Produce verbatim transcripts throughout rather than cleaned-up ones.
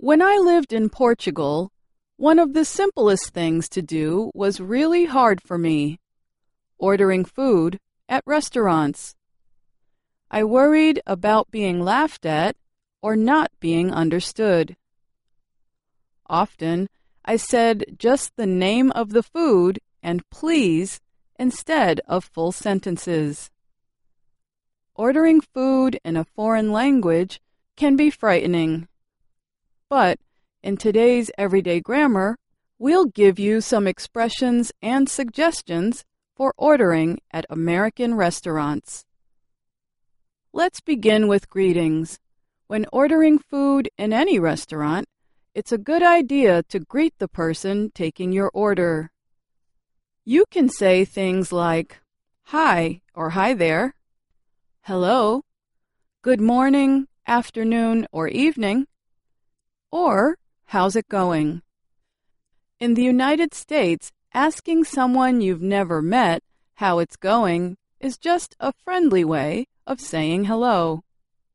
When I lived in Portugal, one of the simplest things to do was really hard for me: ordering food at restaurants. I worried about being laughed at or not being understood. Often, I said just the name of the food and please instead of full sentences. Ordering food in a foreign language can be frightening. But in today's everyday grammar, we'll give you some expressions and suggestions for ordering at American restaurants. Let's begin with greetings. When ordering food in any restaurant, it's a good idea to greet the person taking your order. You can say things like, "Hi" or "Hi there," "Hello," "Good morning," "Afternoon," or "Evening," or "How's it going?" In the United States, asking someone you've never met how it's going is just a friendly way of saying hello.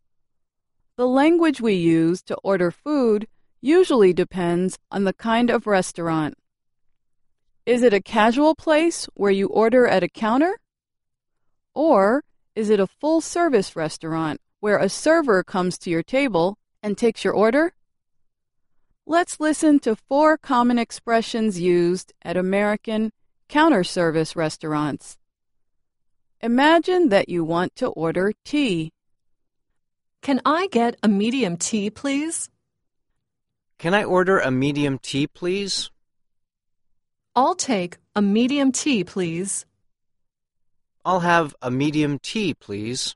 The language we use to order food usually depends on the kind of restaurant. Is it a casual place where you order at a counter? Or is it a full-service restaurant where a server comes to your table and takes your order? Let's listen to four common expressions used at American counter-service restaurants. Imagine that you want to order tea. Can I get a medium tea, please? Can I order a medium tea, please? I'll take a medium tea, please. I'll have a medium tea, please.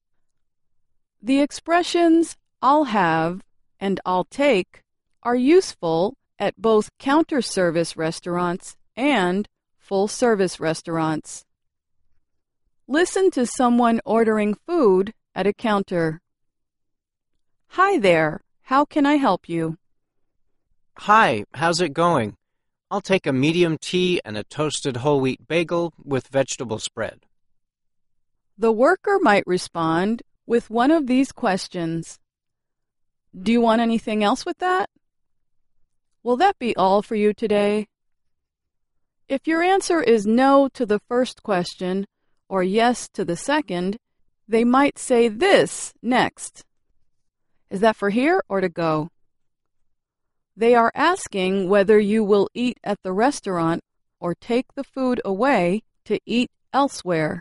The expressions "I'll have" and "I'll take" are useful at both counter-service restaurants and full-service restaurants. Listen to someone ordering food at a counter. "Hi there, how can I help you?" Hi, how's it going? I'll take a medium tea and a toasted whole wheat bagel with vegetable spread. The worker might respond with one of these questions. Do you want anything else with that? Will that be all for you today? If your answer is no to the first question or yes to the second, they might say this next. Is that for here or to go? They are asking whether you will eat at the restaurant or take the food away to eat elsewhere.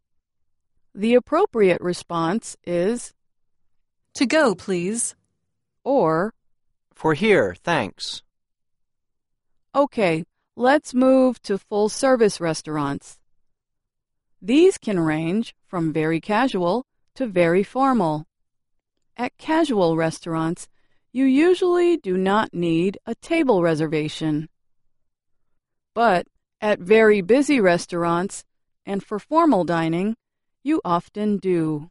The appropriate response is To go, please. or For here, thanks. Okay, let's move to full-service restaurants. These can range from very casual to very formal. At casual restaurants, you usually do not need a table reservation. But at very busy restaurants and for formal dining, you often do.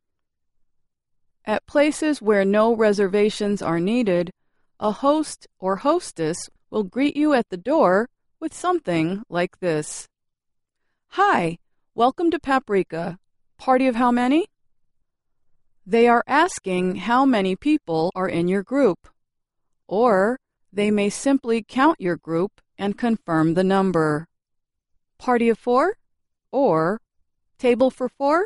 At places where no reservations are needed, a host or hostess will greet you at the door with something like this. "Hi, welcome to Paprika. Party of how many?" They are asking how many people are in your group, or they may simply count your group and confirm the number. Party of four? Or table for four?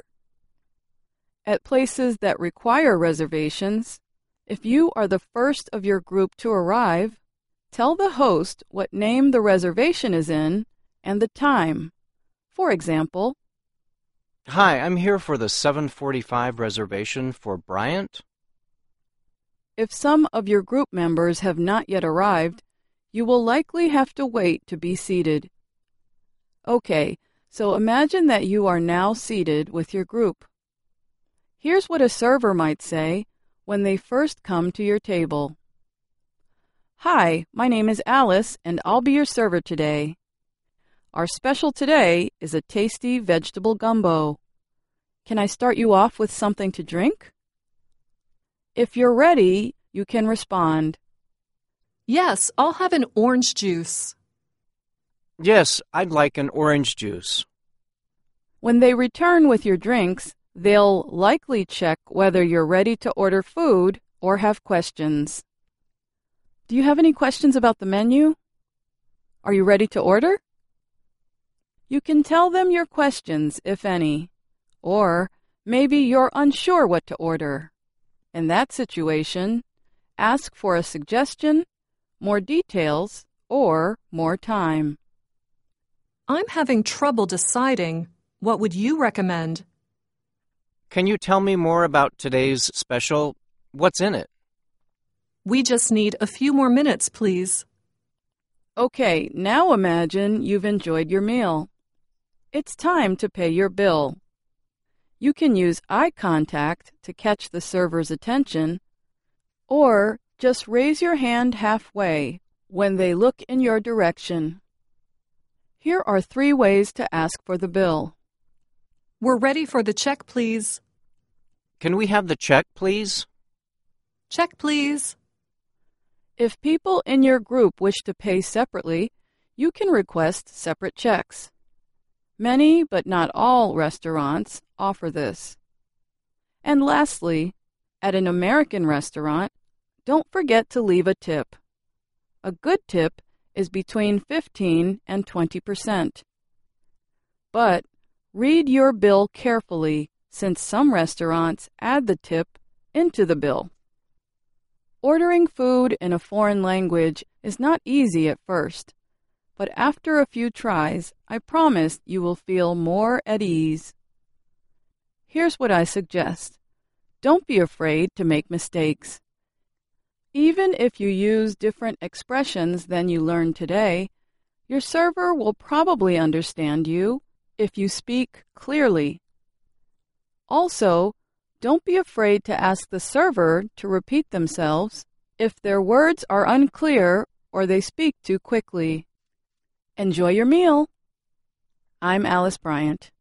At places that require reservations, if you are the first of your group to arrive, tell the host what name the reservation is in and the time. For example, Hi, I'm here for the seven forty-five reservation for Bryant. if some of your group members have not yet arrived, you will likely have to wait to be seated. Okay, so imagine that you are now seated with your group. Here's what a server might say when they first come to your table. "Hi, my name is Alice, and I'll be your server today. Our special today is a tasty vegetable gumbo. Can I start you off with something to drink?" If you're ready, you can respond. Yes, I'll have an orange juice. Yes, I'd like an orange juice. When they return with your drinks, they'll likely check whether you're ready to order food or have questions. Do you have any questions about the menu? Are you ready to order? You can tell them your questions, if any, or maybe you're unsure what to order. In that situation, ask for a suggestion, more details, or more time. I'm having trouble deciding. What would you recommend? Can you tell me more about today's special? What's in it? We just need a few more minutes, please. Okay, now imagine you've enjoyed your meal. It's time to pay your bill. You can use eye contact to catch the server's attention, or just raise your hand halfway when they look in your direction. Here are three ways to ask for the bill. We're ready for the check, please. Can we have the check, please? Check, please. If people in your group wish to pay separately, you can request separate checks. Many, but not all, restaurants offer this. And lastly, at an American restaurant, don't forget to leave a tip. A good tip is between fifteen and twenty percent. But read your bill carefully, since some restaurants add the tip into the bill. Ordering food in a foreign language is not easy at first, but after a few tries, I promise you will feel more at ease. Here's what I suggest. Don't be afraid to make mistakes. Even if you use different expressions than you learned today, your server will probably understand you if you speak clearly. Also, don't be afraid to ask the server to repeat themselves if their words are unclear or they speak too quickly. Enjoy your meal. I'm Alice Bryant.